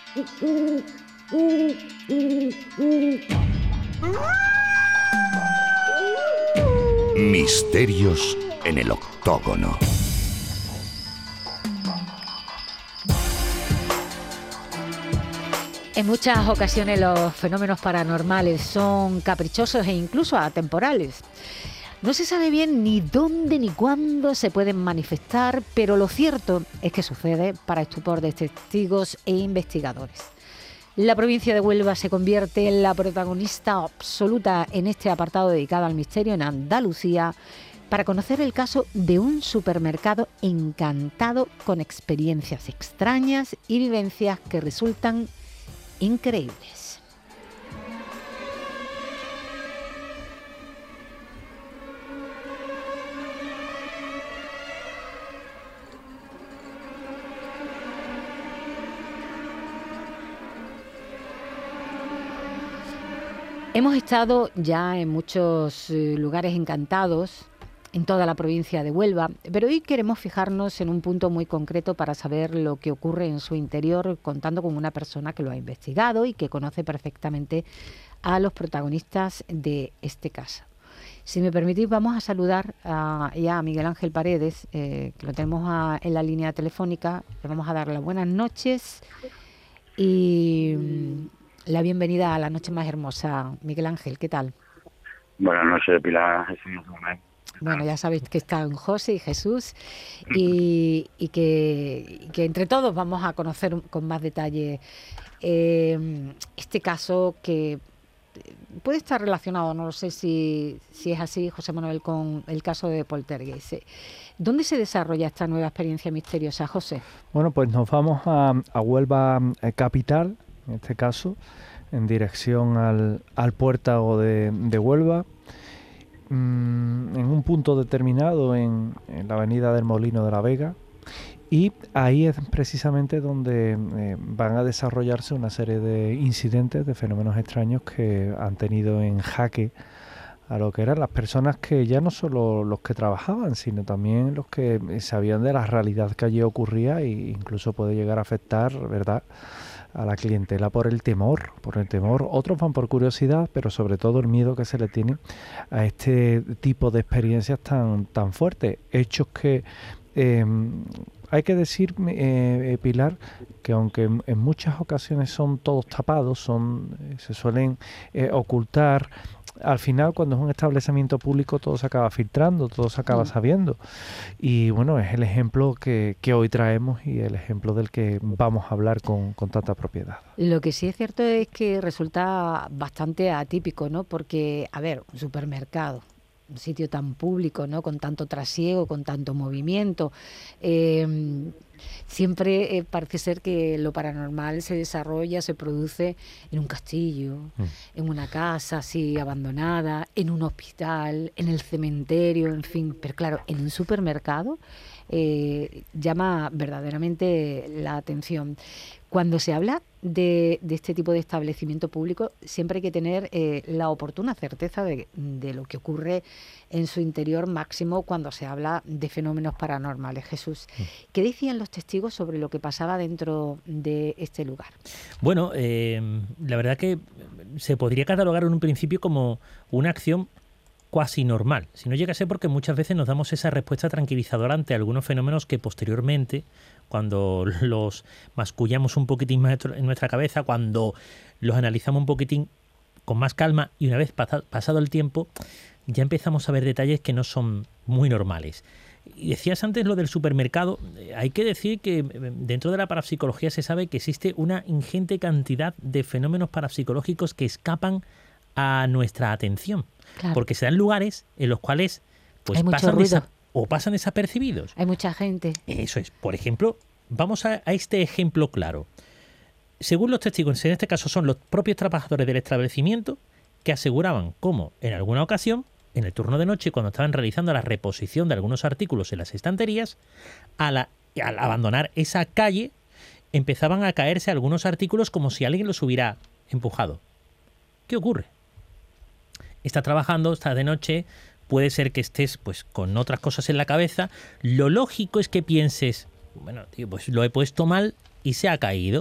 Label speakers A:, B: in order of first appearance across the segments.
A: Misterios en el octógono.
B: En muchas ocasiones los fenómenos paranormales son caprichosos e incluso atemporales. No se sabe bien ni dónde ni cuándo se pueden manifestar, pero lo cierto es que sucede para estupor de testigos e investigadores. La provincia de Huelva se convierte en la protagonista absoluta en este apartado dedicado al misterio en Andalucía, para conocer el caso de un supermercado encantado con experiencias extrañas y vivencias que resultan increíbles. Hemos estado ya en muchos lugares encantados en toda la provincia de Huelva, pero hoy queremos fijarnos en un punto muy concreto para saber lo que ocurre en su interior, contando con una persona que lo ha investigado y que conoce perfectamente a los protagonistas de este caso. Si me permitís, vamos a saludar ya a Miguel Ángel Paredes, que lo tenemos en la línea telefónica. Le vamos a dar las buenas noches y la bienvenida a la noche más hermosa. Miguel Ángel, ¿qué tal?
C: Buenas noches, Pilar.
B: Bueno, ya sabéis que están José y Jesús y que entre todos vamos a conocer con más detalle este caso que puede estar relacionado, no lo sé si es así, José Manuel, con el caso de Poltergeist. ¿Dónde se desarrolla esta nueva experiencia misteriosa, José?
D: Bueno, pues nos vamos a Huelva capital, en este caso, en dirección al puerto de Huelva, en un punto determinado en la avenida del Molino de la Vega, y ahí es precisamente donde van a desarrollarse una serie de incidentes, de fenómenos extraños que han tenido en jaque a lo que eran las personas que ya no solo los que trabajaban, sino también los que sabían de la realidad que allí ocurría, e incluso puede llegar a afectar, ¿verdad?, a la clientela por el temor. Otros van por curiosidad, pero sobre todo el miedo que se le tiene a este tipo de experiencias tan fuertes. Hechos que hay que decir, Pilar, que aunque en muchas ocasiones son todos tapados, se suelen ocultar, al final cuando es un establecimiento público todo se acaba filtrando, todo se acaba sabiendo. Y bueno, es el ejemplo que hoy traemos y el ejemplo del que vamos a hablar con tanta propiedad.
B: Lo que sí es cierto es que resulta bastante atípico, ¿no? Porque, a ver, un supermercado, un sitio tan público, ¿no?, con tanto trasiego, con tanto movimiento, siempre parece ser que lo paranormal se desarrolla, se produce en un castillo, en una casa así abandonada, en un hospital, en el cementerio, en fin. Pero claro, en un supermercado llama verdaderamente la atención. Cuando se habla de este tipo de establecimiento público, siempre hay que tener la oportuna certeza de lo que ocurre en su interior, máximo cuando se habla de fenómenos paranormales. Jesús, ¿qué decían los testigos sobre lo que pasaba dentro de este lugar?
E: Bueno, la verdad que se podría catalogar en un principio como una acción cuasi normal, si no llega a ser porque muchas veces nos damos esa respuesta tranquilizadora ante algunos fenómenos que posteriormente, cuando los mascullamos un poquitín más en nuestra cabeza, cuando los analizamos un poquitín con más calma y una vez pasado el tiempo, ya empezamos a ver detalles que no son muy normales. Y decías antes lo del supermercado. Hay que decir que dentro de la parapsicología se sabe que existe una ingente cantidad de fenómenos parapsicológicos que escapan a nuestra atención. Claro. Porque se dan lugares en los cuales pues pasan desapercibidos.
B: Hay mucha gente.
E: Eso es. Por ejemplo, vamos a este ejemplo claro. Según los testigos, en este caso son los propios trabajadores del establecimiento, que aseguraban cómo en alguna ocasión, en el turno de noche, cuando estaban realizando la reposición de algunos artículos en las estanterías, al abandonar esa calle, empezaban a caerse algunos artículos como si alguien los hubiera empujado. ¿Qué ocurre? Estás trabajando, estás de noche, puede ser que estés pues con otras cosas en la cabeza. Lo lógico es que pienses, bueno, tío, pues lo he puesto mal y se ha caído.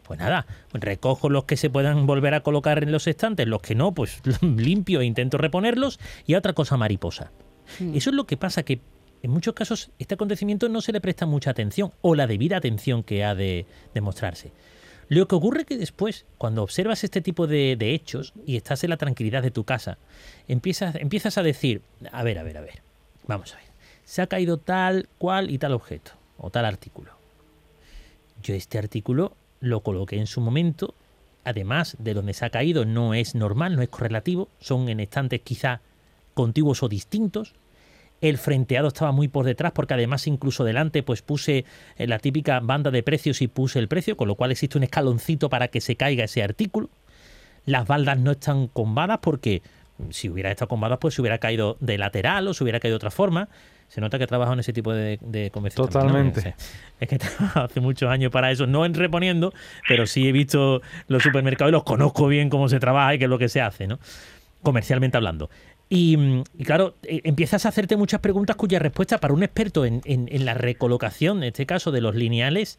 E: Pues nada, recojo los que se puedan volver a colocar en los estantes, los que no, pues limpio e intento reponerlos, y a otra cosa mariposa. Eso es lo que pasa, que en muchos casos este acontecimiento no se le presta mucha atención, o la debida atención que ha de demostrarse. Lo que ocurre es que después, cuando observas este tipo de hechos y estás en la tranquilidad de tu casa, empiezas a decir, a ver, vamos a ver, se ha caído tal, cual y tal objeto, o tal artículo. Yo este artículo lo coloqué en su momento, además de donde se ha caído no es normal, no es correlativo, son en estantes quizá contiguos o distintos. El frenteado estaba muy por detrás porque además incluso delante pues puse la típica banda de precios y puse el precio, con lo cual existe un escaloncito para que se caiga ese artículo. Las baldas no están combadas porque si hubiera estado combadas pues se hubiera caído de lateral o se hubiera caído de otra forma. Se nota que he trabajado en ese tipo de comercio.
D: Totalmente.
E: También, ¿no? Es que he trabajado hace muchos años para eso, no en reponiendo, pero sí he visto los supermercados y los conozco bien cómo se trabaja y qué es lo que se hace, ¿no? Comercialmente hablando. Y claro, empiezas a hacerte muchas preguntas cuya respuesta para un experto en la recolocación, en este caso de los lineales,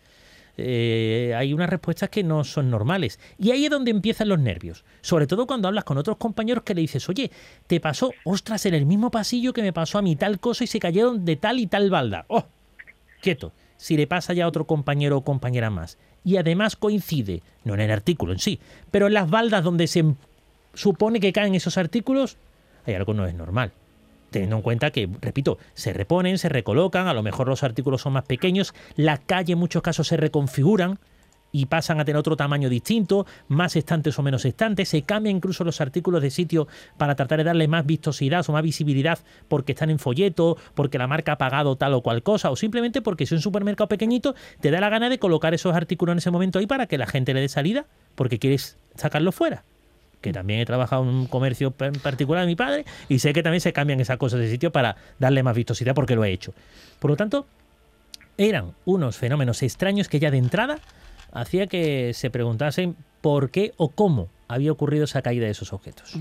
E: hay unas respuestas que no son normales. Y ahí es donde empiezan los nervios. Sobre todo cuando hablas con otros compañeros que le dices, oye, te pasó, ostras, en el mismo pasillo que me pasó a mí tal cosa y se cayeron de tal y tal balda. ¡Oh! Quieto. Si le pasa ya a otro compañero o compañera más. Y además coincide, no en el artículo en sí, pero en las baldas donde se supone que caen esos artículos, hay algo no es normal. Teniendo en cuenta que, repito, se reponen, se recolocan, a lo mejor los artículos son más pequeños, la calle en muchos casos se reconfiguran y pasan a tener otro tamaño distinto, más estantes o menos estantes, se cambian incluso los artículos de sitio para tratar de darle más vistosidad o más visibilidad porque están en folleto, porque la marca ha pagado tal o cual cosa, o simplemente porque si es un supermercado pequeñito te da la gana de colocar esos artículos en ese momento ahí para que la gente le dé salida porque quieres sacarlo fuera. Que también he trabajado en un comercio en particular de mi padre y sé que también se cambian esas cosas de sitio para darle más vistosidad porque lo he hecho. Por lo tanto, eran unos fenómenos extraños que ya de entrada hacía que se preguntasen por qué o cómo había ocurrido esa caída de esos objetos.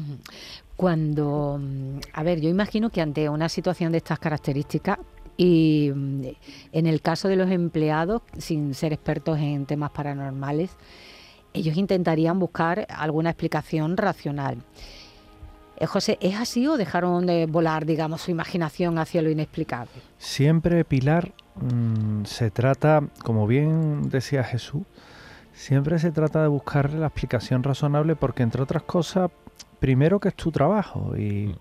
B: Cuando, a ver, yo imagino que ante una situación de estas características y en el caso de los empleados, sin ser expertos en temas paranormales, ellos intentarían buscar alguna explicación racional. José, ¿es así o dejaron de volar, digamos, su imaginación hacia lo inexplicable?
D: Siempre, Pilar, se trata, como bien decía Jesús, siempre se trata de buscar la explicación razonable porque, entre otras cosas, primero que es tu trabajo y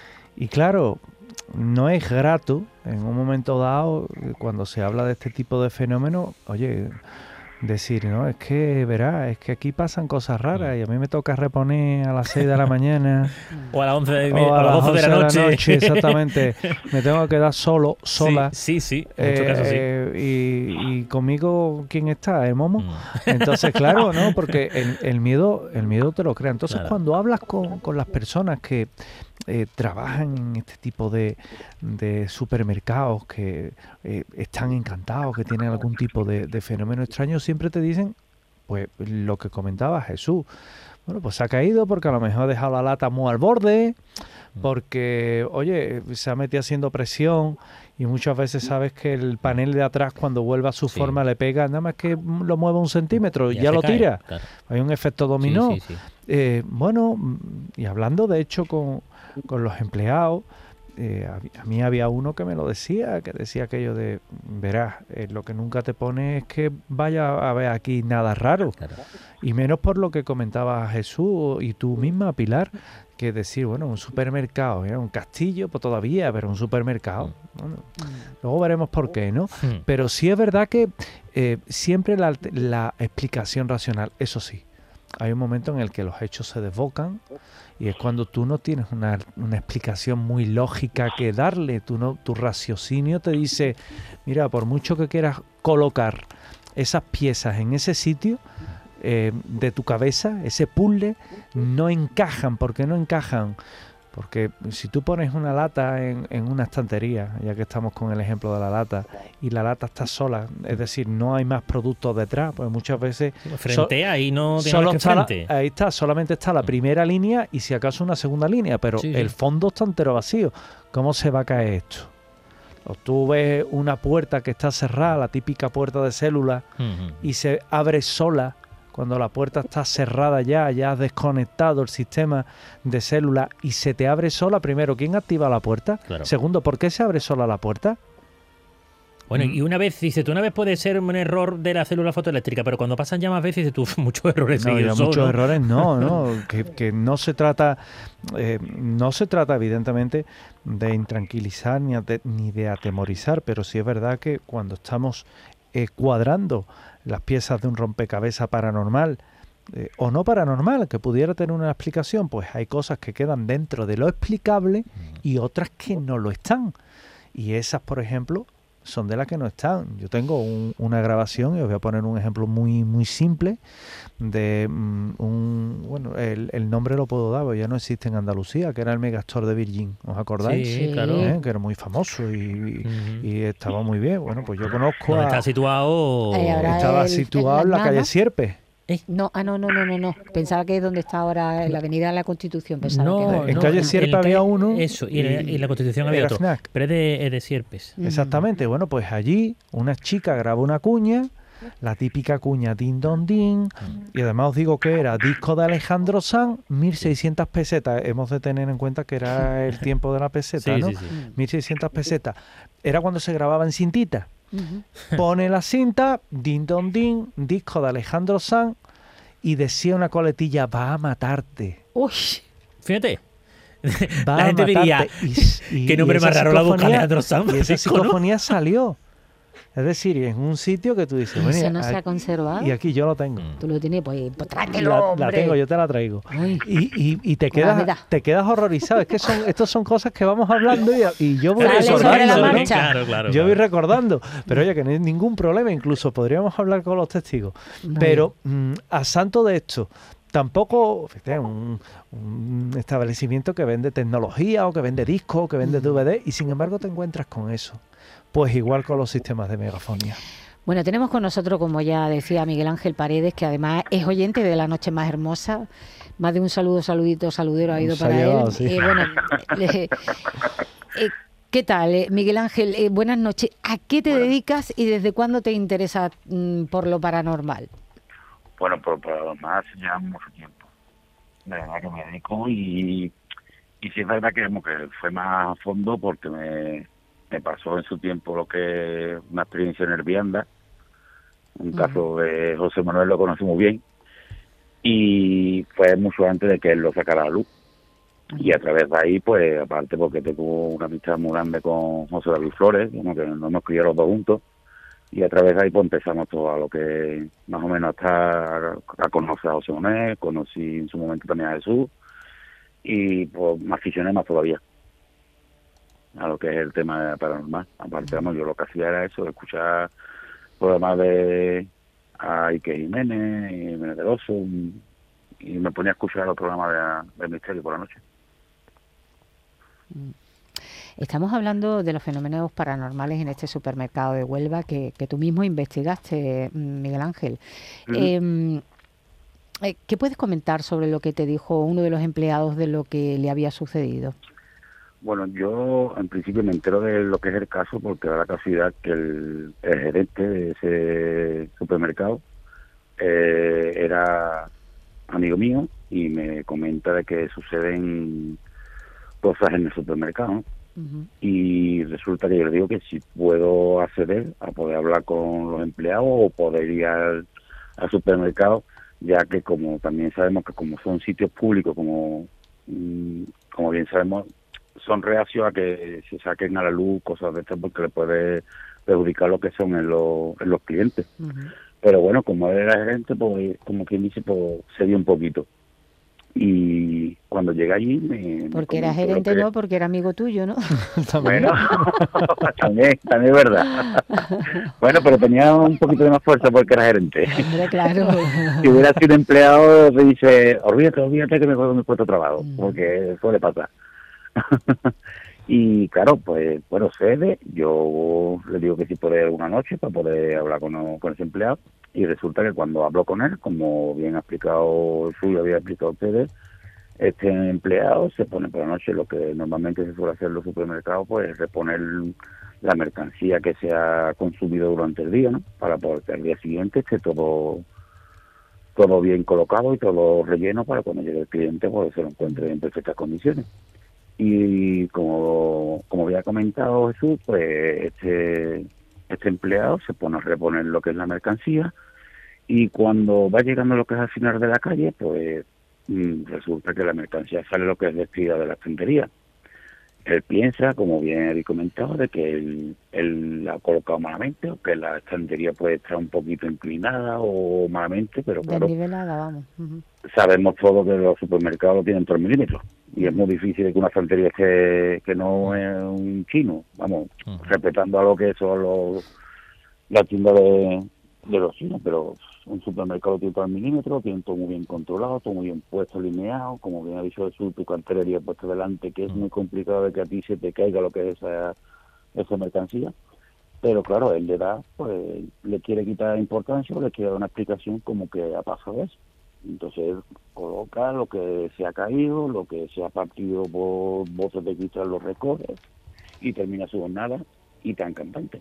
D: claro, no es grato en un momento dado, cuando se habla de este tipo de fenómenos, oye, decir, no, es que, verás, es que aquí pasan cosas raras y a mí me toca reponer a las 6 de la mañana
E: o a las 11
D: o a las 12 de la noche. Exactamente, me tengo que quedar sola.
E: Sí, en muchos casos sí.
D: Y conmigo, ¿quién está? ¿El momo? Entonces, claro, ¿no? Porque el miedo te lo crea. Entonces, claro, cuando hablas con las personas que trabajan en este tipo de supermercados, que están encantados, que tienen algún tipo de fenómeno extraño, siempre te dicen, pues lo que comentaba Jesús, bueno, pues se ha caído porque a lo mejor ha dejado la lata muy al borde, porque, oye, se ha metido haciendo presión y muchas veces sabes que el panel de atrás cuando vuelve a su forma le pega, nada más que lo mueve 1 centímetro y ya lo tira. Claro. Hay un efecto dominó. Bueno, y hablando de hecho con los empleados, a mí había uno que me lo decía, que decía aquello de, verás, lo que nunca te pone es que vaya a ver aquí nada raro. Claro. Y menos por lo que comentaba Jesús y tú misma, Pilar, que decir, bueno, un supermercado, un castillo, pues todavía, pero un supermercado. Bueno, luego veremos por qué, ¿no? Pero sí es verdad que siempre la explicación racional, eso sí, hay un momento en el que los hechos se desbocan y es cuando tú no tienes una explicación muy lógica que darle. Tu raciocinio te dice, mira, por mucho que quieras colocar esas piezas en ese sitio de tu cabeza, ese puzzle, no encajan. ¿Por qué no encajan? Porque si tú pones una lata en una estantería, ya que estamos con el ejemplo de la lata, y la lata está sola, es decir, no hay más productos detrás, pues muchas veces...
E: Frentea y no tiene
D: solo
E: que frente.
D: Ahí está, solamente está la primera línea y si acaso una segunda línea, pero el fondo está entero vacío. ¿Cómo se va a caer esto? O tú ves una puerta que está cerrada, la típica puerta de célula, y se abre sola cuando la puerta está cerrada ya has desconectado el sistema de célula y se te abre sola. Primero, ¿quién activa la puerta?
E: Claro.
D: Segundo, ¿por qué se abre sola la puerta?
E: Bueno, y una vez, dice, tú una vez puede ser un error de la célula fotoeléctrica, pero cuando pasan ya más veces, dices tú, muchos errores
D: No,
E: seguidos.
D: muchos errores no, que no se trata evidentemente de intranquilizar ni de atemorizar, pero sí es verdad que cuando estamos cuadrando las piezas de un rompecabezas paranormal o no paranormal, que pudiera tener una explicación, pues hay cosas que quedan dentro de lo explicable y otras que no lo están. Y esas, por ejemplo, son de las que no están. Yo tengo una grabación, y os voy a poner un ejemplo muy muy simple de bueno, el nombre lo puedo dar, porque ya no existe en Andalucía, que era el Megastore de Virgin, ¿os acordáis?
E: Sí, claro.
D: Que era muy famoso y estaba muy bien. Bueno, pues yo conozco
E: ¿Dónde está situado?
D: Estaba situado en la calle Sierpes.
B: No, no. Pensaba que es donde está ahora, en la Avenida de la Constitución.
D: En calle Sierpes había uno.
E: Eso, y en la Constitución había otro.
D: FNAC.
E: Pero es de Sierpes.
D: Exactamente. Bueno, pues allí una chica grabó una cuña, la típica cuña din don din, y además os digo que era disco de Alejandro Sanz, 1.600 pesetas. Hemos de tener en cuenta que era el tiempo de la peseta,
E: Sí,
D: ¿no?
E: sí.
D: 1.600 pesetas. Era cuando se grababa en cintita. Pone la cinta, din don din, disco de Alejandro Sanz, y decía una coletilla: va a matarte.
B: Uy,
E: Fíjate.
D: Va
E: La
D: a
E: gente
D: matarte.
E: diría, qué nombre más raro la busca Alejandro Sanz.
D: Y esa
E: disco, ¿no?
D: psicofonía salió. Es decir, en un sitio que tú dices, bueno,
B: eso no se ha conservado.
D: y aquí yo lo tengo.
B: Tú lo tienes, pues tráetelo,
D: La tengo, yo te la traigo.
B: Uy.
D: Y te
B: Dámela.
D: quedas horrorizado. Es que estos son cosas que vamos hablando y yo voy
B: Sale sobre la
D: recordando, ¿no?
B: marcha.
E: Claro.
D: Yo voy recordando. Pero oye, que no hay ningún problema. Incluso podríamos hablar con los testigos. Pero a santo de esto, tampoco, fíjate, un establecimiento que vende tecnología o que vende discos o que vende DVD, y sin embargo te encuentras con eso. Pues igual con los sistemas de megafonía.
B: Bueno, tenemos con nosotros, como ya decía, Miguel Ángel Paredes, que además es oyente de La Noche Más Hermosa. Más de un saludero ha ido
D: Se ha
B: para
D: llevado,
B: él.
D: sí.
B: ¿Qué tal, Miguel Ángel? Buenas noches. ¿A qué te dedicas y desde cuándo te interesa por lo paranormal?
C: Bueno, por lo más ya mucho tiempo. De verdad que me dedico y sí es verdad que como que fue más a fondo porque me pasó en su tiempo lo que una experiencia en Herbianda, un caso de José Manuel, lo conocí muy bien, y fue mucho antes de que él lo sacara a la luz. Y a través de ahí, pues, aparte porque tengo una amistad muy grande con José David Flores, como que nos hemos criado los dos juntos, y a través de ahí pues empezamos todo a lo que más o menos a conocer a José Manuel, conocí en su momento también a Jesús, y pues me aficioné más todavía a lo que es el tema paranormal. Aparte, vamos, yo lo que hacía era eso, escuchar programas de Ike Jiménez y Jiménez del Oso, y me ponía a escuchar los programas de misterio por la noche.
B: Estamos hablando de los fenómenos paranormales en este supermercado de Huelva que tú mismo investigaste, Miguel Ángel. ¿Qué puedes comentar sobre lo que te dijo uno de los empleados de lo que le había sucedido?
C: Bueno, yo en principio me entero de lo que es el caso porque da la casualidad que el gerente de ese supermercado era amigo mío y me comenta de que suceden cosas en el supermercado, ¿no? Y resulta que yo le digo que si puedo acceder a poder hablar con los empleados o poder ir al supermercado, ya que como también sabemos que como son sitios públicos, como bien sabemos, son reacios a que se saquen a la luz cosas de estas porque le puede perjudicar lo que son en los clientes. Pero bueno, como él era gerente, pues como quien dice, pues se dio un poquito. Y cuando llegué allí
B: porque era gerente, no, porque era amigo tuyo, ¿no?
C: Bueno, también es verdad. Bueno, pero tenía un poquito de más fuerza porque era gerente.
B: Hombre, claro.
C: Si hubiera sido empleado, se dice, olvídate que me juego mi puesto de trabajo, porque suele pasar. Y claro, pues bueno, cede, yo le digo que si puede alguna noche para poder hablar con ese empleado, y resulta que cuando hablo con él, como bien ha explicado Suyo, había explicado a ustedes, este empleado se pone por la noche, lo que normalmente se suele hacer en los supermercados, pues reponer la mercancía que se ha consumido durante el día, ¿no? Para poder que al día siguiente esté todo todo bien colocado y todo relleno para cuando llegue el cliente pues se lo encuentre en perfectas condiciones. Y como había comentado Jesús, pues este empleado se pone a reponer lo que es la mercancía, y cuando va llegando lo que es al final de la calle, pues resulta que la mercancía sale lo que es vestida de la estantería. Él piensa, como bien he comentado, de que él la ha colocado malamente, o que la estantería puede estar un poquito inclinada o malamente, pero claro,
B: Desnivelada, vamos.
C: sabemos todos que los supermercados tienen 3 milímetros, y es muy difícil que una estantería esté, que no es un chino, vamos, respetando a lo que son la tienda de los chinos, pero un supermercado tiene 3 milímetros, tiene todo muy bien controlado, todo muy bien puesto, alineado, como bien ha dicho Jesús, tu cartelería puesta delante, que es muy complicado de que a ti se te caiga lo que es esa mercancía, pero claro, él le quiere quitar importancia o le quiere dar una explicación como que ha pasado eso. Entonces él coloca lo que se ha caído, lo que se ha partido por botes de cristal, lo recoge y termina su jornada y tan cantante.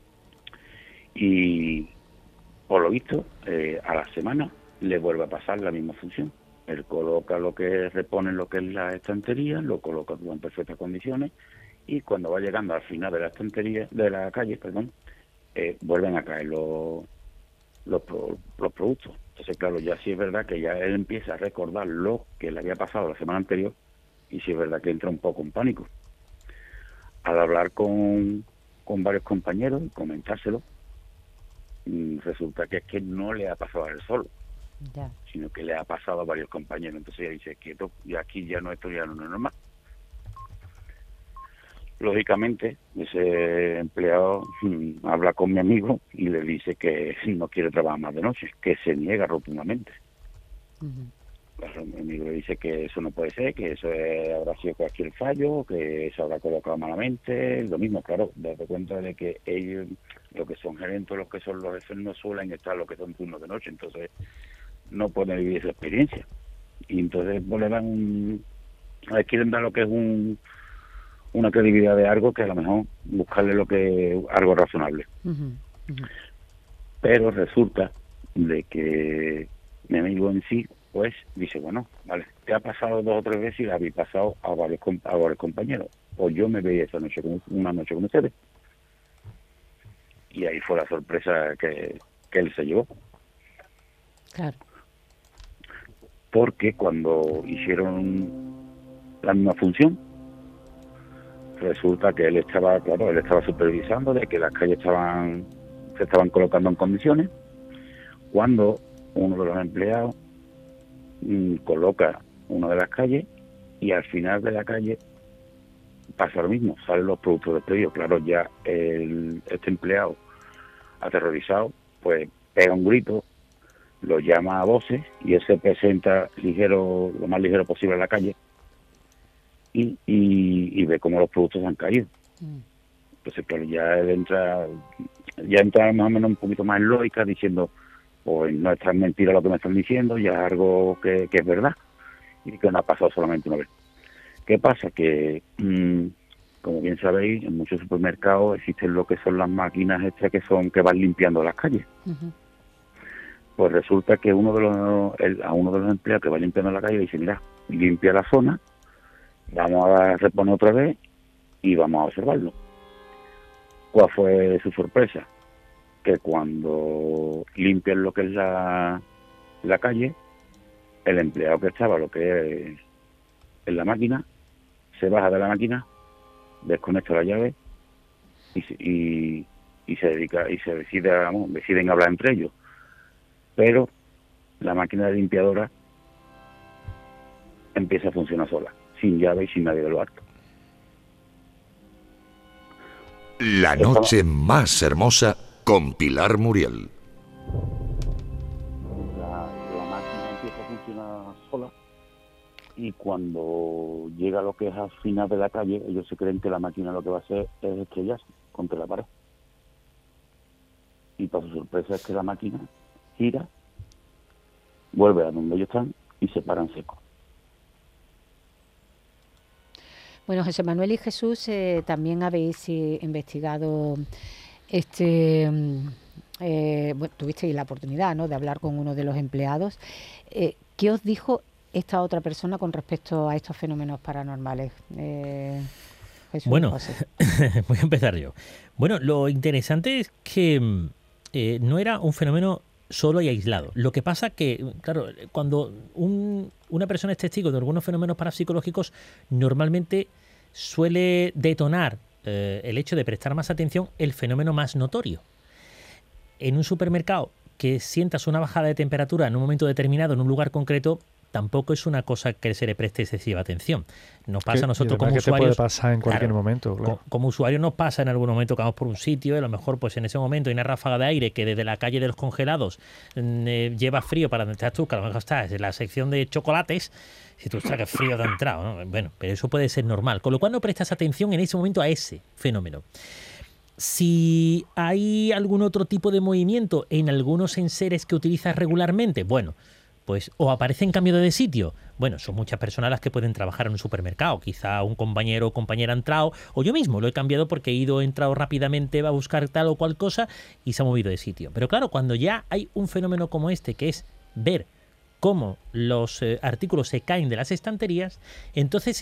C: Y por lo visto, a la semana le vuelve a pasar la misma función. Él coloca repone lo que es la estantería, lo coloca todo en perfectas condiciones, y cuando va llegando al final de la estantería, de la calle, vuelven a caer los productos. Entonces, claro, ya sí es verdad que ya él empieza a recordar lo que le había pasado la semana anterior, y sí es verdad que entra un poco en pánico. Al hablar con varios compañeros y comentárselo, resulta que es que no le ha pasado a él solo, sino que le ha pasado a varios compañeros. Entonces ella dice, quieto, y aquí ya no, esto ya no es normal. Lógicamente, ese empleado habla con mi amigo y le dice que no quiere trabajar más de noche, que se niega rotundamente. Claro, mi amigo le dice que eso no puede ser, que eso habrá sido cualquier fallo, que se habrá colocado malamente. Lo mismo, claro, date cuenta de que ellos, lo que son gerentes, los que son los jefes, no suelen estar lo que son turnos de noche, entonces no pueden vivir esa experiencia. Y entonces pues, quieren dar lo que es una credibilidad de algo, que a lo mejor buscarle lo que algo razonable. Pero resulta de que mi amigo en sí pues dice, bueno, vale, te ha pasado 2 o 3 veces y la habéis pasado a varios compañeros, o yo me veía una noche con ustedes. Y ahí fue la sorpresa que él se llevó.
B: Claro.
C: Porque cuando hicieron la misma función, resulta que él estaba supervisando de que las calles se estaban colocando en condiciones, cuando uno de los empleados coloca una de las calles, y al final de la calle pasa lo mismo, salen los productos despedidos. Claro, ya este empleado, aterrorizado, pues pega un grito, lo llama a voces, y él se presenta lo más ligero posible en la calle, y ve cómo los productos han caído. Entonces, claro, ya él entra más o menos un poquito más en lógica, diciendo, pues no es tan mentira lo que me están diciendo, ya es algo que es verdad, y que no ha pasado solamente una vez. ¿Qué pasa? Que, como bien sabéis, en muchos supermercados existen lo que son las máquinas estas que van limpiando las calles. Pues resulta que a uno de los empleados que va limpiando la calle le dice, mira, limpia la zona, vamos a reponer otra vez y vamos a observarlo. ¿Cuál fue su sorpresa? Que cuando limpian lo que es la calle, el empleado que estaba lo que es en la máquina se baja de la máquina, desconecta la llave y se dedica y se deciden hablar entre ellos, pero la máquina de limpiadora empieza a funcionar sola, sin llave y sin nadie de lo alto.
A: La noche más hermosa con Pilar Muriel.
C: La máquina empieza a funcionar sola, y cuando llega lo que es al final de la calle, ellos se creen que la máquina lo que va a hacer es estrellarse contra la pared. Y para su sorpresa es que la máquina gira, vuelve a donde ellos están y se paran secos.
B: Bueno, José Manuel y Jesús, también habéis investigado este bueno, tuvisteis la oportunidad, ¿no?, de hablar con uno de los empleados. ¿Qué os dijo esta otra persona con respecto a estos fenómenos paranormales? Jesús,
E: Bueno,
B: José.
E: voy a empezar yo. Bueno, lo interesante es que no era un fenómeno solo y aislado. Lo que pasa que, claro, cuando una persona es testigo de algunos fenómenos parapsicológicos, normalmente suele detonar el hecho de prestar más atención el fenómeno más notorio. En un supermercado, que sientas una bajada de temperatura en un momento determinado, en un lugar concreto, tampoco es una cosa que se le preste excesiva atención. Nos pasa a nosotros como usuarios.
D: Te puede pasar en cualquier momento. Claro.
E: Como usuarios nos pasa en algún momento que vamos por un sitio y a lo mejor pues en ese momento hay una ráfaga de aire que desde la calle de los congelados lleva frío para donde estás tú, que a lo mejor estás en la sección de chocolates. Si tú estás, que frío te ha entrado, ¿no? Bueno, pero eso puede ser normal. Con lo cual no prestas atención en ese momento a ese fenómeno. Si hay algún otro tipo de movimiento en algunos enseres que utilizas regularmente, bueno, pues o aparecen cambiando de sitio. Bueno, son muchas personas las que pueden trabajar en un supermercado. Quizá un compañero o compañera ha entrado, o yo mismo lo he cambiado porque he entrado rápidamente a buscar tal o cual cosa y se ha movido de sitio. Pero claro, cuando ya hay un fenómeno como este, que es ver cómo los artículos se caen de las estanterías, entonces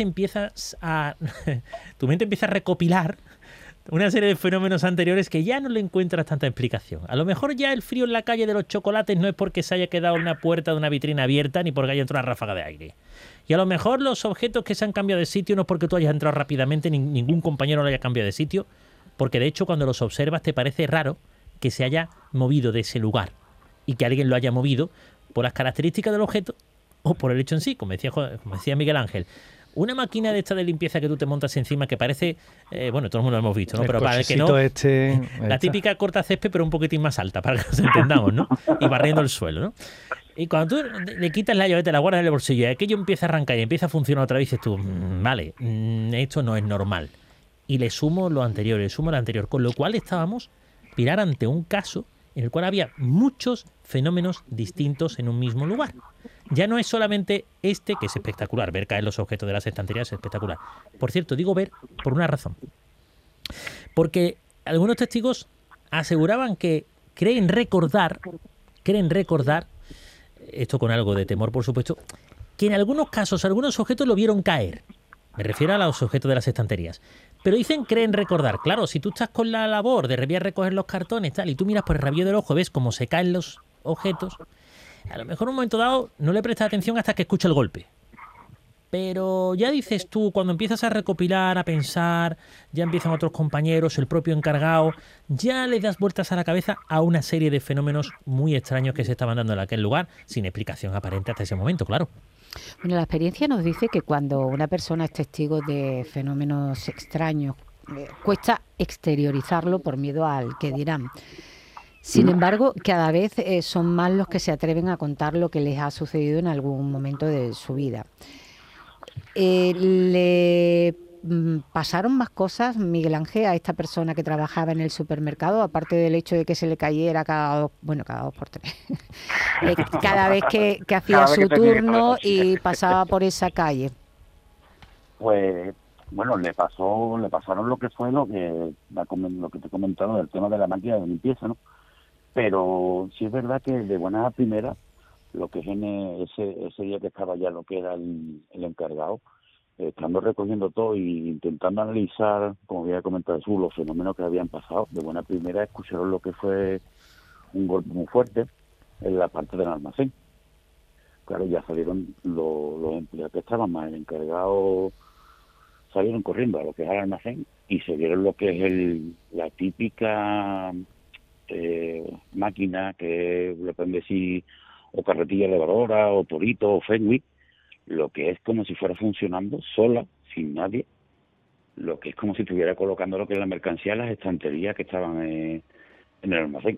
E: tu mente empieza a recopilar una serie de fenómenos anteriores que ya no le encuentras tanta explicación. A lo mejor ya el frío en la calle de los chocolates no es porque se haya quedado una puerta de una vitrina abierta ni porque haya entrado una ráfaga de aire. Y a lo mejor los objetos que se han cambiado de sitio no es porque tú hayas entrado rápidamente ni ningún compañero lo haya cambiado de sitio, porque de hecho cuando los observas te parece raro que se haya movido de ese lugar y que alguien lo haya movido por las características del objeto o por el hecho en sí, como decía Miguel Ángel. Una máquina de esta de limpieza que tú te montas encima que parece, bueno, todo el mundo lo hemos visto, ¿no? Pero para el que no, la típica corta césped pero un poquitín más alta, para que nos entendamos, ¿no? Y barriendo el suelo, ¿no? Y cuando tú le quitas la llave, te la guardas en el bolsillo y aquello empieza a arrancar y empieza a funcionar otra vez, dices tú, vale, esto no es normal. Y le sumo lo anterior, con lo cual estábamos pirar ante un caso en el cual había muchos fenómenos distintos en un mismo lugar. Ya no es solamente este, que es espectacular, ver caer los objetos de las estanterías es espectacular. Por cierto, digo ver por una razón. Porque algunos testigos aseguraban que creen recordar, esto con algo de temor por supuesto, que en algunos casos algunos objetos lo vieron caer. Me refiero a los objetos de las estanterías. Pero creen recordar. Claro, si tú estás con la labor de recoger los cartones tal, y tú miras por el rabillo del ojo, ves cómo se caen los objetos, a lo mejor en un momento dado no le prestas atención hasta que escucha el golpe. Pero ya dices tú, cuando empiezas a recopilar, a pensar, ya empiezan otros compañeros, el propio encargado, ya le das vueltas a la cabeza a una serie de fenómenos muy extraños que se estaban dando en aquel lugar, sin explicación aparente hasta ese momento, claro.
B: Bueno, la experiencia nos dice que cuando una persona es testigo de fenómenos extraños, cuesta exteriorizarlo por miedo al que dirán. Sin embargo, cada vez son más los que se atreven a contar lo que les ha sucedido en algún momento de su vida. ¿Le pasaron más cosas, Miguel Ángel, a esta persona que trabajaba en el supermercado, aparte del hecho de que se le cayera cada dos por tres, cada vez que hacía su turno y pasaba por esa calle?
C: Pues bueno, le pasaron lo que fue lo que te he comentado del tema de la máquina de limpieza, ¿no? Pero sí es verdad que de buena primera, lo que es ese día que estaba ya lo que era el encargado, estando recogiendo todo y intentando analizar, como había comentado Jesús, los fenómenos que habían pasado, de buena primera escucharon lo que fue un golpe muy fuerte en la parte del almacén. Claro, ya salieron los empleados que estaban más el encargado, salieron corriendo a lo que es el almacén y se vieron lo que es la típica máquina que le pueden decir o carretilla elevadora o torito o Fenwick, lo que es como si fuera funcionando sola, sin nadie, lo que es como si estuviera colocando lo que es la mercancía en las estanterías que estaban en el almacén.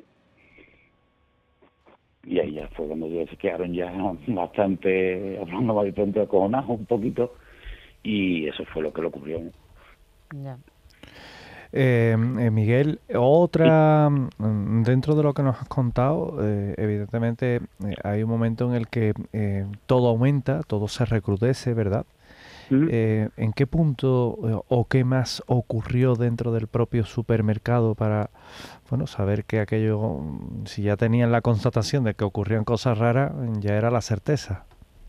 C: Y ahí ya fue cuando se quedaron ya bastante acojonados un poquito, y eso fue lo que le ocurrió, ¿no?
B: Ya.
D: Miguel, dentro de lo que nos has contado, evidentemente hay un momento en el que todo aumenta, todo se recrudece, ¿verdad? ¿En qué punto o qué más ocurrió dentro del propio supermercado para, bueno, saber que aquello, si ya tenían la constatación de que ocurrían cosas raras, ya era la certeza?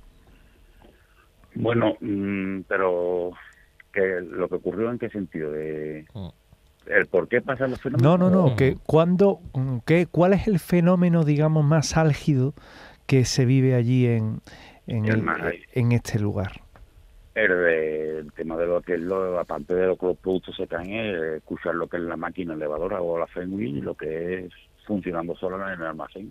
C: Bueno, pero que lo que ocurrió, ¿en qué sentido? ¿El por qué pasan los fenómenos?
D: No, que ¿cuál es el fenómeno, digamos, más álgido que se vive allí en este lugar?
C: El tema de lo que es aparte de lo que los productos se caen, es escuchar lo que es la máquina elevadora o la Fenwheel, y lo que es funcionando solo en el almacén.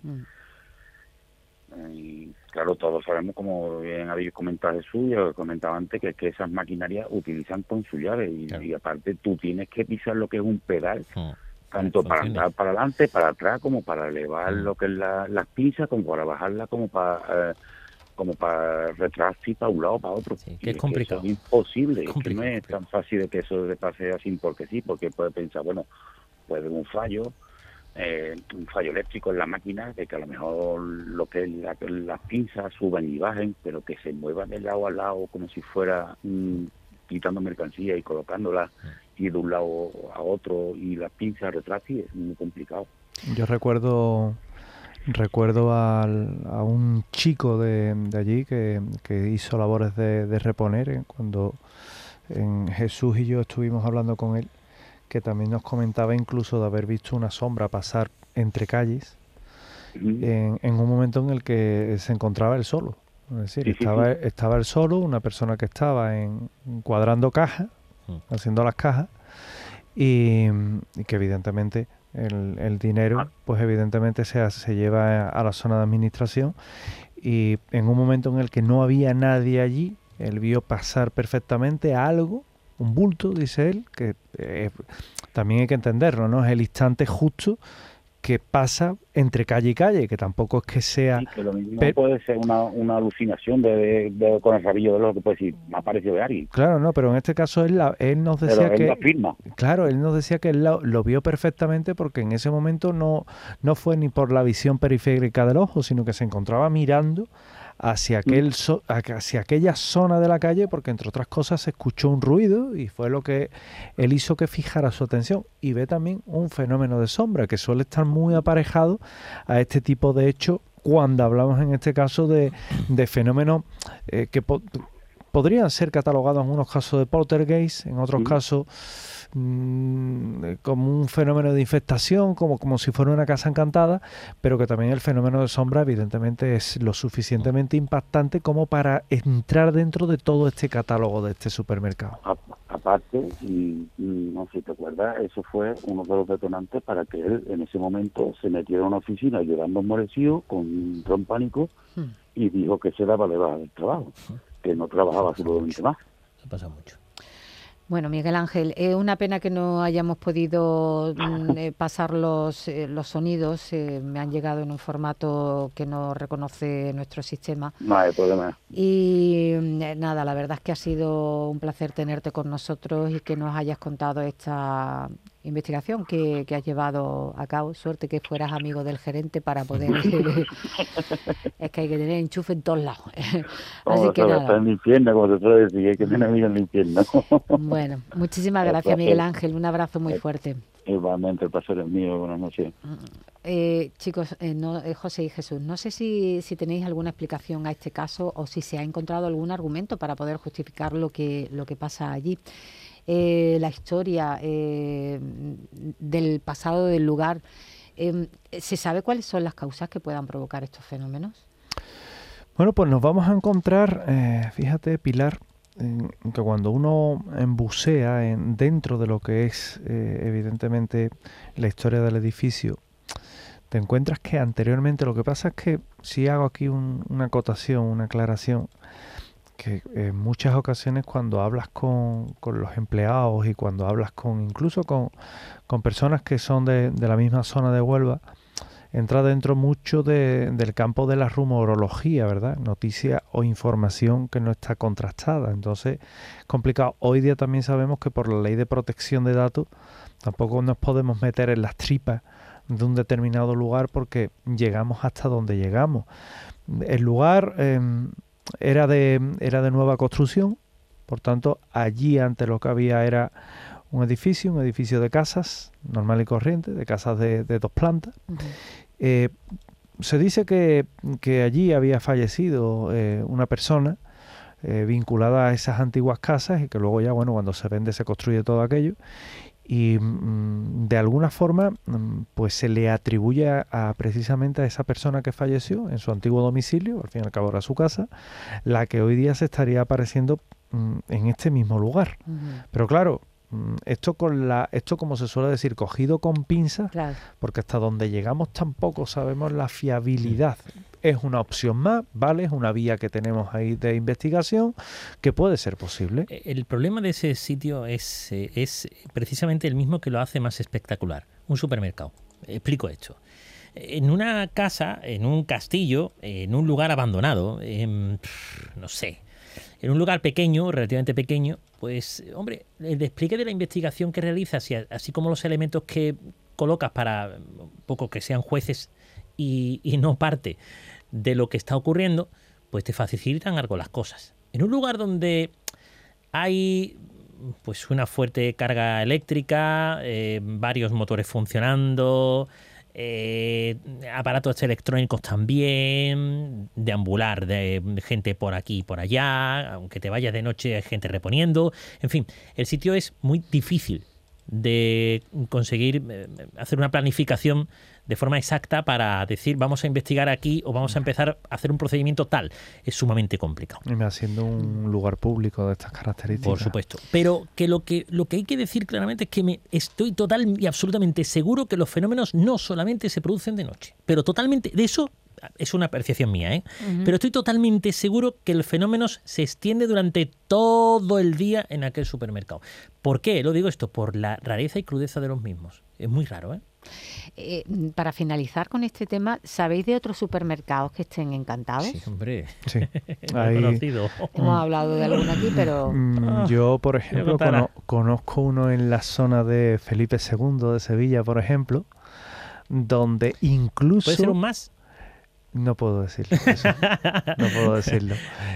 C: Y claro, todos sabemos, como bien habéis comentado Jesús, yo comentaba antes, que esas maquinarias utilizan tonsullares y aparte tú tienes que pisar lo que es un pedal, tanto para andar para adelante, para atrás, como para elevar lo que es las pinzas, como para bajarla, como para retrasar para un lado, para otro.
E: Sí, que es complicado.
C: Que eso es imposible, que no es tan fácil de que eso se pase así porque sí, porque puede pensar, bueno, puede haber un fallo eléctrico en la máquina, de que a lo mejor lo que es las pinzas suben y bajen, pero que se muevan de lado a lado como si fuera quitando mercancía y colocándola, y de un lado a otro, y las pinzas retrasen, es muy complicado.
D: Yo recuerdo a un chico de allí que hizo labores de reponer, cuando Jesús y yo estuvimos hablando con él, que también nos comentaba incluso de haber visto una sombra pasar entre calles en un momento en el que se encontraba él solo. Es decir, estaba él solo, una persona que estaba cuadrando cajas, haciendo las cajas, y que evidentemente el dinero, pues evidentemente se lleva a la zona de administración, y en un momento en el que no había nadie allí, él vio pasar perfectamente algo, un bulto, dice él, que también hay que entenderlo, ¿no? Es el instante justo que pasa entre calle y calle, que tampoco es que sea...
C: Sí, que lo mismo puede ser una alucinación con el rabillo de lo que puede decir, me ha parecido de alguien.
D: Claro, no, pero en este caso él nos decía
C: que... Él afirma.
D: Claro, él nos decía que él lo vio perfectamente, porque en ese momento no fue ni por la visión periférica del ojo, sino que se encontraba mirando hacia aquella zona de la calle, porque entre otras cosas se escuchó un ruido y fue lo que él hizo que fijara su atención. Y ve también un fenómeno de sombra que suele estar muy aparejado a este tipo de hechos, cuando hablamos en este caso de fenómenos que podrían ser catalogados en unos casos de poltergeist, en otros casos como un fenómeno de infestación, como si fuera una casa encantada, pero que también el fenómeno de sombra evidentemente es lo suficientemente impactante como para entrar dentro de todo este catálogo de este supermercado.
C: Aparte, no sé si te acuerdas, eso fue uno de los detonantes para que él en ese momento se metiera en una oficina llorando enmorecido, con un gran pánico, y dijo que se daba de baja del trabajo, que no trabajaba absolutamente más.
E: Eso pasa mucho.
B: Bueno, Miguel Ángel, es una pena que no hayamos podido pasar los sonidos. Me han llegado en un formato que no reconoce nuestro sistema.
C: No hay problema.
B: Y nada, la verdad es que ha sido un placer tenerte con nosotros y que nos hayas contado esta investigación que has llevado a cabo. Suerte que fueras amigo del gerente para poder... Es que hay que tener enchufe en todos lados. Así que nada.
C: Está en el infierno, como se suele decir, hay que tener amigos en el infierno.
B: Bueno, muchísimas gracias, Miguel Ángel. Un abrazo muy fuerte.
C: Igualmente, el placer es mío. Buenas noches.
B: Chicos, José y Jesús, no sé si tenéis alguna explicación a este caso o si se ha encontrado algún argumento para poder justificar lo que pasa allí. La historia del pasado del lugar. ¿Se sabe cuáles son las causas que puedan provocar estos fenómenos?
D: Bueno, pues nos vamos a encontrar, fíjate, Pilar, que cuando uno bucea dentro de lo que es evidentemente la historia del edificio, te encuentras que anteriormente, lo que pasa es que si hago aquí una acotación, una aclaración, que en muchas ocasiones cuando hablas con los empleados y cuando hablas incluso con personas que son de la misma zona de Huelva, entra dentro mucho del campo de la rumorología, ¿verdad? Noticia o información que no está contrastada. Entonces, es complicado. Hoy día también sabemos que por la ley de protección de datos tampoco nos podemos meter en las tripas de un determinado lugar, porque llegamos hasta donde llegamos. El lugar era de nueva construcción, Por tanto, allí antes lo que había era un edificio de casas, normal y corriente, de casas de 2 plantas. Se dice que allí había fallecido una persona vinculada a esas antiguas casas y que luego ya, bueno, cuando se vende se construye todo aquello y de alguna forma pues se le atribuye precisamente a esa persona que falleció en su antiguo domicilio, al fin y al cabo era su casa, la que hoy día se estaría apareciendo en este mismo lugar. Pero claro, esto como se suele decir, cogido con pinzas,
B: Claro.
D: porque hasta donde llegamos tampoco sabemos la fiabilidad. Es una opción más, ¿vale? Es una vía que tenemos ahí de investigación que puede ser posible.
E: El problema de ese sitio es precisamente el mismo que lo hace más espectacular, un supermercado. Explico esto. En una casa, en un castillo, en un lugar abandonado, no sé, en un lugar pequeño, relativamente pequeño, pues, hombre, el despliegue de la investigación que realizas, así como los elementos que colocas para un poco que sean jueces y no parte de lo que está ocurriendo, pues te facilitan algo las cosas. En un lugar donde hay pues una fuerte carga eléctrica, varios motores funcionando, aparatos electrónicos también, deambular de gente por aquí y por allá, aunque te vayas de noche hay gente reponiendo, en fin, el sitio es muy difícil de conseguir hacer una planificación de forma exacta para decir vamos a investigar aquí o vamos a empezar a hacer un procedimiento tal. Es sumamente complicado.
D: Y me siendo un lugar público de estas características.
E: Por supuesto. Pero que lo que hay que decir claramente es que estoy total y absolutamente seguro que los fenómenos no solamente se producen de noche, pero totalmente, de eso es una apreciación mía, ¿eh? Pero estoy totalmente seguro que el fenómeno se extiende durante todo el día en aquel supermercado. ¿Por qué? Lo digo esto, por la rareza y crudeza de los mismos. Es muy raro, ¿eh?
B: Para finalizar con este tema, ¿sabéis de otros supermercados que estén encantados?
E: Sí, hombre.
D: Sí.
E: He conocido.
B: Hemos hablado de alguno aquí, pero...
D: Yo, por ejemplo, conozco uno en la zona de Felipe II de Sevilla, por ejemplo, donde incluso...
E: ¿Puede ser un más?
D: No puedo decirlo. Eso. No puedo decirlo.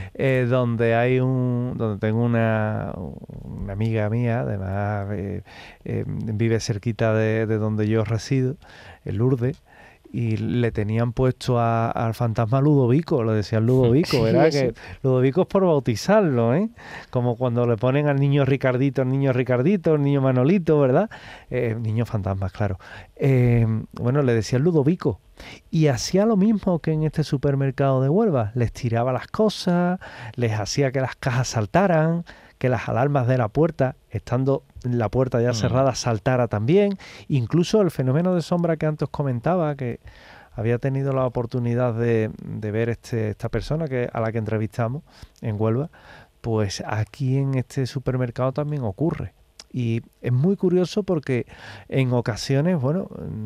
D: Donde tengo una amiga mía, además vive cerquita de donde yo resido, en Lourdes, y le tenían puesto al fantasma Ludovico, lo decían Ludovico, ¿verdad?
B: Sí,
D: Que Ludovico es por bautizarlo, ¿eh? Como cuando le ponen al niño Ricardito, el niño Manolito, ¿verdad? Niños fantasmas, claro. Bueno, le decían Ludovico. Y hacía lo mismo que en este supermercado de Huelva. Les tiraba las cosas, les hacía que las cajas saltaran, que las alarmas de la puerta, estando la puerta ya cerrada, saltara también. Incluso el fenómeno de sombra que antes comentaba, que había tenido la oportunidad de ver esta persona a la que entrevistamos en Huelva, pues aquí en este supermercado también ocurre. Y es muy curioso porque en ocasiones, bueno...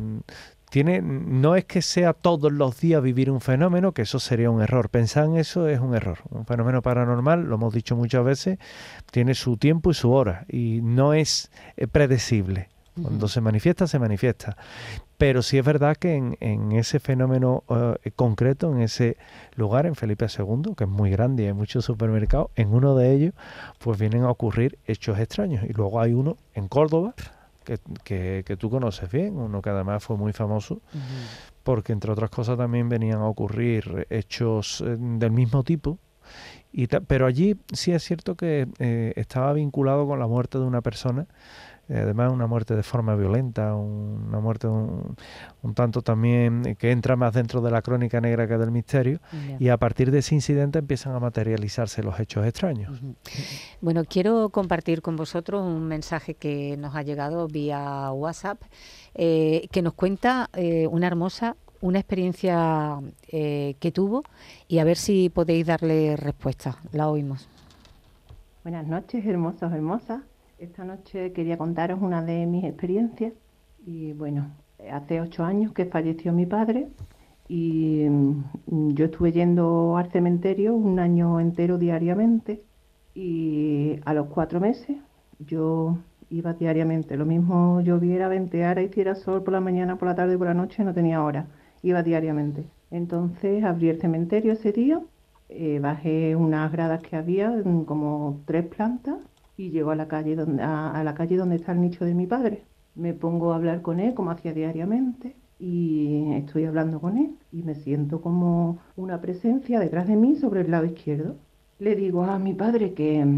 D: no es que sea todos los días vivir un fenómeno, que eso sería un error. Pensar en eso es un error. Un fenómeno paranormal, lo hemos dicho muchas veces, tiene su tiempo y su hora y no es predecible. Cuando se manifiesta, se manifiesta. Pero sí es verdad que en ese fenómeno concreto, en ese lugar, en Felipe II, que es muy grande y hay muchos supermercados, en uno de ellos pues vienen a ocurrir hechos extraños. Y luego hay uno en Córdoba, que tú conoces bien, uno que además fue muy famoso, porque entre otras cosas también venían a ocurrir hechos del mismo tipo, pero allí sí es cierto que estaba vinculado con la muerte de una persona, además una muerte de forma violenta, una muerte un tanto también que entra más dentro de la crónica negra que del misterio, y a partir de ese incidente empiezan a materializarse los hechos extraños.
B: Bueno, quiero compartir con vosotros un mensaje que nos ha llegado vía WhatsApp, que nos cuenta una experiencia que tuvo, y a ver si podéis darle respuesta. La oímos.
F: Buenas noches, hermosos, hermosas. Esta noche quería contaros una de mis experiencias. Y bueno, hace 8 años que falleció mi padre y yo estuve yendo al cementerio un año entero diariamente, y a los 4 meses yo iba diariamente. Lo mismo lloviera, venteara, hiciera sol por la mañana, por la tarde y por la noche, no tenía hora. Iba diariamente. Entonces abrí el cementerio ese día bajé unas gradas que había, como 3 plantas, y llego a la calle a la calle donde está el nicho de mi padre. Me pongo a hablar con él como hacía diariamente y estoy hablando con él y me siento como una presencia detrás de mí sobre el lado izquierdo. Le digo a mi padre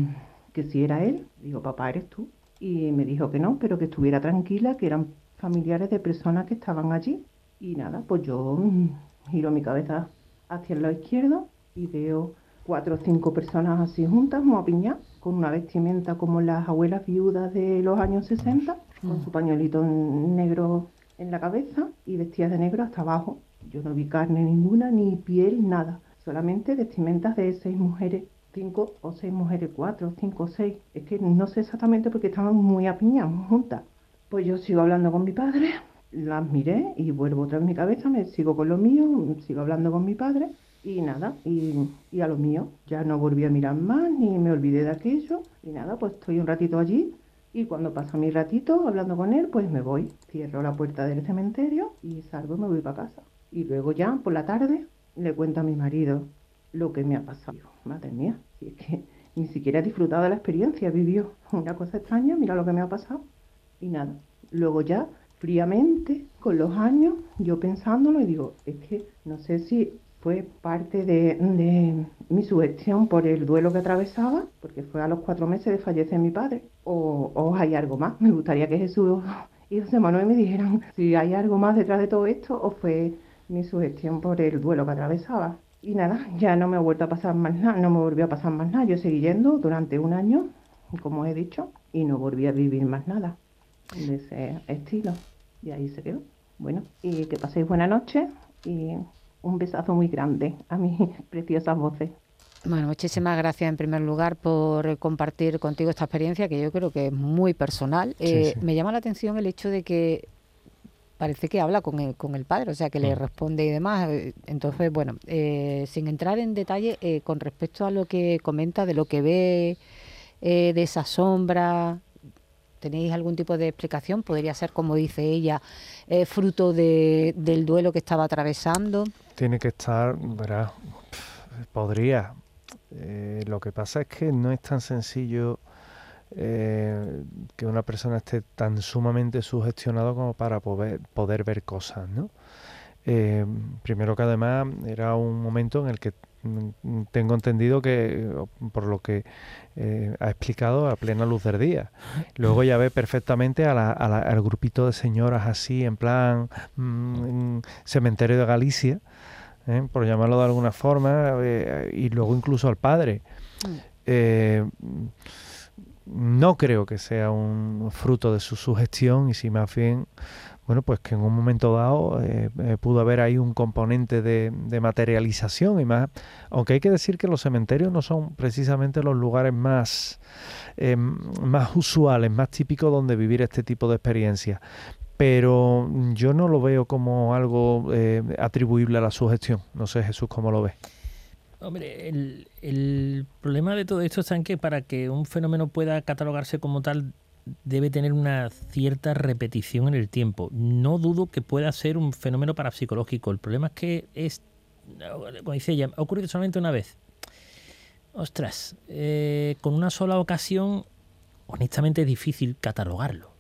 F: que si era él, digo, papá, ¿eres tú? Y me dijo que no, pero que estuviera tranquila, que eran familiares de personas que estaban allí. Y nada, pues yo giro mi cabeza hacia el lado izquierdo y veo 4 o 5 personas así juntas, muy apiñadas, con una vestimenta como las abuelas viudas de los años 60, con su pañuelito negro en la cabeza y vestidas de negro hasta abajo. Yo no vi carne ninguna, ni piel, nada. Solamente vestimentas de 6 mujeres, 5 o 6 mujeres, 4, 5 o 6. Es que no sé exactamente porque estaban muy apiñadas, muy juntas. Pues yo sigo hablando con mi padre, las miré y vuelvo otra vez mi cabeza, me sigo con lo mío, sigo hablando con mi padre y nada, y a lo mío. Ya no volví a mirar más, ni me olvidé de aquello, y nada, pues estoy un ratito allí. Y cuando pasa mi ratito hablando con él, pues me voy, cierro la puerta del cementerio y salgo y me voy para casa. Y luego ya, por la tarde, le cuento a mi marido lo que me ha pasado. Digo, madre mía, si es que ni siquiera he disfrutado de la experiencia, vivió una cosa extraña, mira lo que me ha pasado. Y nada, luego ya, fríamente, con los años, yo pensándolo y digo, es que no sé si fue parte de mi sugestión por el duelo que atravesaba, porque fue a los 4 meses de fallecer mi padre, o hay algo más. Me gustaría que Jesús y José Manuel me dijeran si hay algo más detrás de todo esto o fue mi sugestión por el duelo que atravesaba. Y nada, ya no me ha vuelto a pasar más nada, no me volvió a pasar más nada. Yo seguí yendo durante un año, como he dicho, y no volví a vivir más nada de ese estilo. Y ahí se quedó. Bueno, y que paséis buena noche y un besazo muy grande a mis preciosas voces.
B: Bueno, muchísimas gracias en primer lugar por compartir contigo esta experiencia que yo creo que es muy personal.
D: Sí.
B: Me llama la atención el hecho de que parece que habla con el padre, o sea, que le responde y demás. Entonces, bueno, sin entrar en detalle, con respecto a lo que comenta, de lo que ve, de esa sombra, ¿tenéis algún tipo de explicación? ¿Podría ser, como dice ella, fruto del duelo que estaba atravesando?
D: Tiene que estar, verás, podría. Lo que pasa es que no es tan sencillo que una persona esté tan sumamente sugestionado como para poder ver cosas, ¿no? Primero que además era un momento en el que tengo entendido que, por lo que ha explicado, a plena luz del día. Luego ya ve perfectamente al grupito de señoras así, en plan cementerio de Galicia, por llamarlo de alguna forma, y luego incluso al padre. No creo que sea un fruto de su sugestión, y si más bien, bueno, pues que en un momento dado pudo haber ahí un componente de materialización, y más, aunque hay que decir que los cementerios no son precisamente los lugares más usuales, más típicos donde vivir este tipo de experiencias. Pero yo no lo veo como algo atribuible a la sugestión. No sé, Jesús, ¿cómo lo ves?
E: Hombre, el problema de todo esto está en que para que un fenómeno pueda catalogarse como tal debe tener una cierta repetición en el tiempo. No dudo que pueda ser un fenómeno parapsicológico. El problema es que como dice ella, ha ocurrido solamente una vez. Ostras, con una sola ocasión, honestamente es difícil catalogarlo.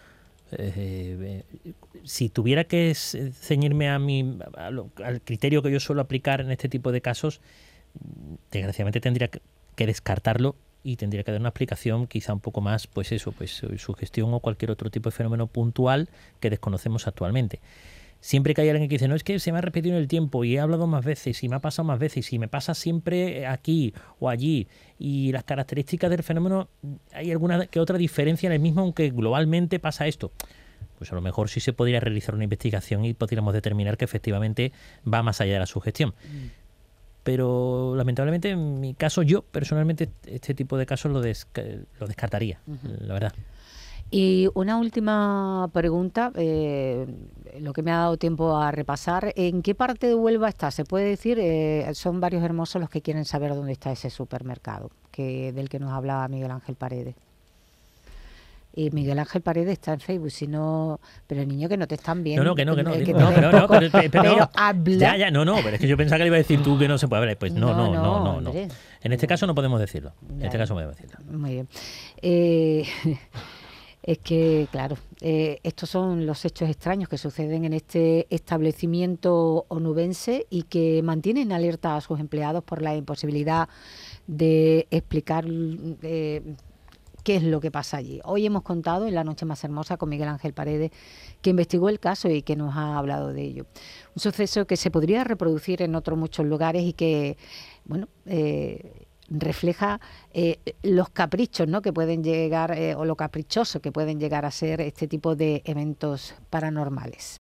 E: Si tuviera que ceñirme al criterio que yo suelo aplicar en este tipo de casos, desgraciadamente tendría que descartarlo y tendría que dar una explicación quizá un poco más, pues sugestión o cualquier otro tipo de fenómeno puntual que desconocemos actualmente. Siempre que hay alguien que dice, no, es que se me ha repetido en el tiempo y he hablado más veces y me ha pasado más veces y me pasa siempre aquí o allí, y las características del fenómeno, hay alguna que otra diferencia en el mismo, aunque globalmente pasa esto, pues a lo mejor sí se podría realizar una investigación y podríamos determinar que efectivamente va más allá de la sugestión. Pero lamentablemente en mi caso, yo personalmente este tipo de casos lo descartaría, la verdad.
B: Y una última pregunta, lo que me ha dado tiempo a repasar, ¿en qué parte de Huelva está? Se puede decir, son varios hermosos los que quieren saber dónde está ese supermercado del que nos hablaba Miguel Ángel Paredes. Y Miguel Ángel Paredes está en Facebook, si no, pero el niño que no te están viendo.
E: No, que no.
B: pero
E: Ya,
B: habla.
E: no, pero es que yo pensaba que le iba a decir tú que no se puede hablar. Pues no.
B: Hombre.
E: En este caso no podemos decirlo. En este caso no podemos decirlo.
B: Muy bien. Es que, claro, estos son los hechos extraños que suceden en este establecimiento onubense y que mantienen alerta a sus empleados por la imposibilidad de explicar qué es lo que pasa allí. Hoy hemos contado en La Noche Más Hermosa con Miguel Ángel Paredes, que investigó el caso y que nos ha hablado de ello. Un suceso que se podría reproducir en otros muchos lugares y que, bueno, refleja los caprichos, ¿no?, que pueden llegar, o lo caprichoso que pueden llegar a ser este tipo de eventos paranormales.